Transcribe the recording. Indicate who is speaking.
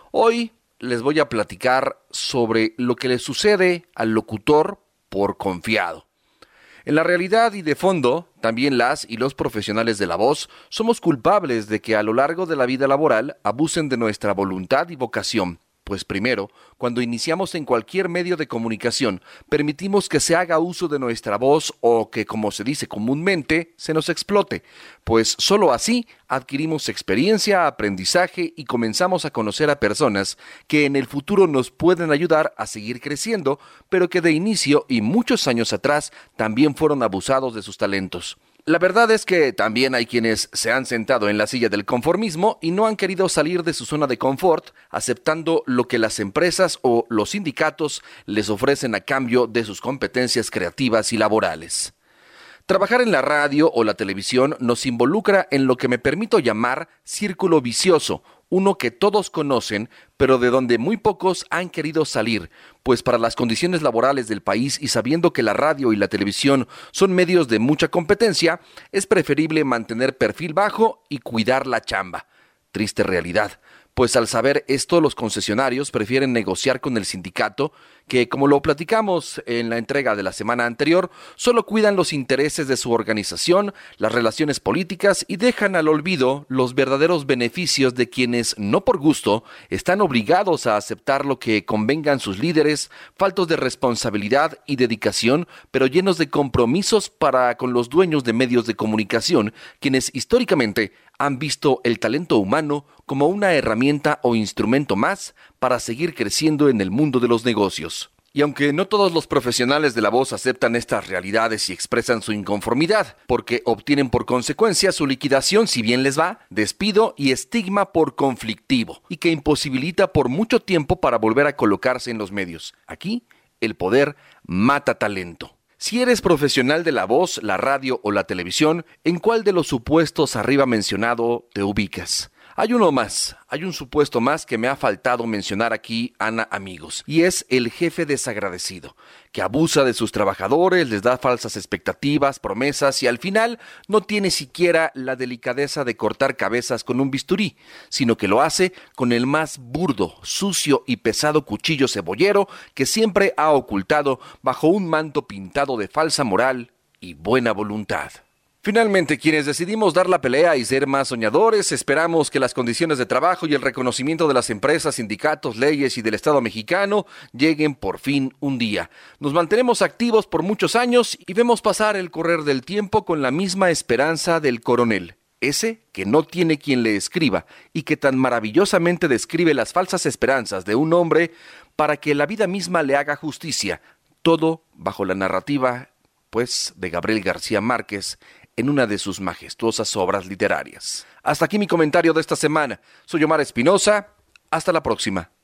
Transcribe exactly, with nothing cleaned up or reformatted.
Speaker 1: Hoy les voy a platicar sobre lo que le sucede al locutor por confiado. En la realidad y de fondo, también las y los profesionales de la voz somos culpables de que a lo largo de la vida laboral abusen de nuestra voluntad y vocación. Pues primero, cuando iniciamos en cualquier medio de comunicación, permitimos que se haga uso de nuestra voz o que, como se dice comúnmente, se nos explote, pues solo así adquirimos experiencia, aprendizaje y comenzamos a conocer a personas que en el futuro nos pueden ayudar a seguir creciendo, pero que de inicio y muchos años atrás también fueron abusados de sus talentos. La verdad es que también hay quienes se han sentado en la silla del conformismo y no han querido salir de su zona de confort, aceptando lo que las empresas o los sindicatos les ofrecen a cambio de sus competencias creativas y laborales. Trabajar en la radio o la televisión nos involucra en lo que me permito llamar círculo vicioso, uno que todos conocen, pero de donde muy pocos han querido salir, pues para las condiciones laborales del país y sabiendo que la radio y la televisión son medios de mucha competencia, es preferible mantener perfil bajo y cuidar la chamba. Triste realidad, pues al saber esto los concesionarios prefieren negociar con el sindicato, que como lo platicamos en la entrega de la semana anterior, solo cuidan los intereses de su organización, las relaciones políticas y dejan al olvido los verdaderos beneficios de quienes, no por gusto, están obligados a aceptar lo que convengan sus líderes, faltos de responsabilidad y dedicación, pero llenos de compromisos para con los dueños de medios de comunicación, quienes históricamente han visto el talento humano como una herramienta o instrumento más para seguir creciendo en el mundo de los negocios. Y aunque no todos los profesionales de la voz aceptan estas realidades y expresan su inconformidad, porque obtienen por consecuencia su liquidación si bien les va, despido y estigma por conflictivo, y que imposibilita por mucho tiempo para volver a colocarse en los medios. Aquí, el poder mata talento. Si eres profesional de la voz, la radio o la televisión, ¿en cuál de los supuestos arriba mencionado te ubicas? Hay uno más, hay un supuesto más que me ha faltado mencionar aquí, Ana, amigos, y es el jefe desagradecido, que abusa de sus trabajadores, les da falsas expectativas, promesas y al final no tiene siquiera la delicadeza de cortar cabezas con un bisturí, sino que lo hace con el más burdo, sucio y pesado cuchillo cebollero que siempre ha ocultado bajo un manto pintado de falsa moral y buena voluntad. Finalmente, quienes decidimos dar la pelea y ser más soñadores, esperamos que las condiciones de trabajo y el reconocimiento de las empresas, sindicatos, leyes y del Estado mexicano lleguen por fin un día. Nos mantenemos activos por muchos años y vemos pasar el correr del tiempo con la misma esperanza del coronel, ese que no tiene quien le escriba y que tan maravillosamente describe las falsas esperanzas de un hombre para que la vida misma le haga justicia, todo bajo la narrativa, pues, de Gabriel García Márquez, en una de sus majestuosas obras literarias. Hasta aquí mi comentario de esta semana. Soy Omar Espinosa. Hasta la próxima.